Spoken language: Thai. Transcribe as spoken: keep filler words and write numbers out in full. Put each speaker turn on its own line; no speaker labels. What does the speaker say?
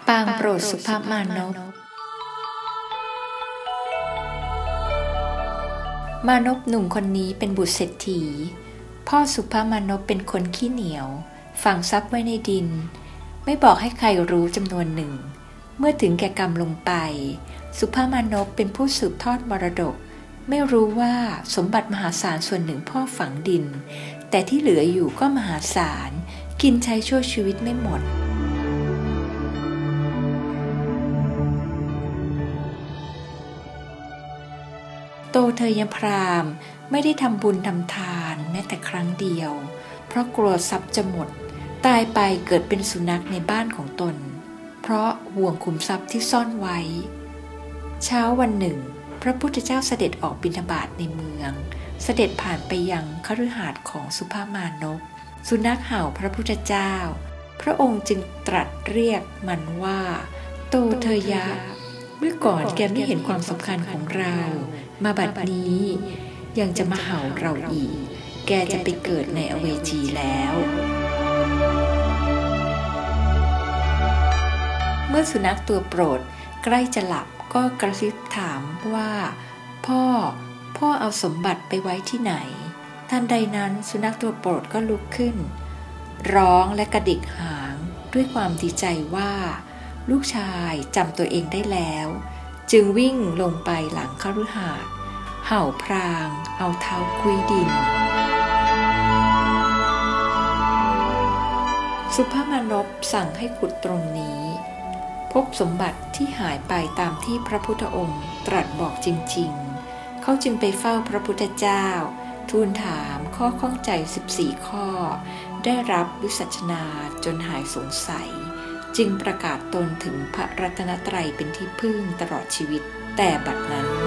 ปางโปรดสุภมานพมานพหนุ่มคนนี้เป็นบุตรเศรษฐีพ่อสุภมานพเป็นคนขี้เหนียวฝังทรัพย์ไว้ในดินไม่บอกให้ใครรู้จำนวนหนึ่งเมื่อถึงแก่กรรมลงไปสุภมานพเป็นผู้สืบทอดมรดกไม่รู้ว่าสมบัติมหาศาลส่วนหนึ่งพ่อฝังดินแต่ที่เหลืออยู่ก็มหาศาลกินใช้ชั่วชีวิตไม่หมดโตเธอยังพรามไม่ได้ทำบุญทำทานแม้แต่ครั้งเดียวเพราะกลัวทรัพย์จะหมดตายไปเกิดเป็นสุนัขในบ้านของตนเพราะห่วงขุมทรัพย์ที่ซ่อนไว้เช้าวันหนึ่งพระพุทธเจ้าเสด็จออกบิณฑบาตในเมืองเสด็จผ่านไปยังคฤหาสน์ของสุภมานพสุนัขเห่าพระพุทธเจ้าพระองค์จึงตรัสเรียกมันว่าโตเธอยะเมื่อก่อนแกไม่เห็นความสำคัญของเรามาบัดนี้ยังจะมาเห่าเราอีกแกจะไปเกิดในอเวจีแล้วเมื่อสุนัขตัวโปรดใกล้จะหลับก็กระซิบถามว่าพ่อพ่อเอาสมบัติไปไว้ที่ไหนทันใดนั้นสุนัขตัวโปรดก็ลุกขึ้นร้องและกระดิกหางด้วยความดีใจว่าลูกชายจำตัวเองได้แล้วจึงวิ่งลงไปหลังคฤหาสน์เห่าพรางเอาเท้าคุ้ยดินสุภมานพสั่งให้ขุดตรงนี้พบสมบัติที่หายไปตามที่พระพุทธองค์ตรัสบอกจริงๆเขาจึงไปเฝ้าพระพุทธเจ้าทูลถามข้อข้องใจสิบสี่ข้อได้รับวิสัชนาจนหายสงสัยจึงประกาศตนถึงพระรัตนตรัยเป็นที่พึ่งตลอดชีวิตแต่บัดนั้น